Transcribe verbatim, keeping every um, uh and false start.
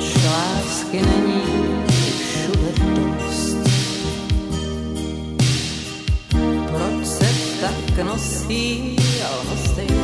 Proč lásky není všude dost? Proč se tak nosí lhostejně?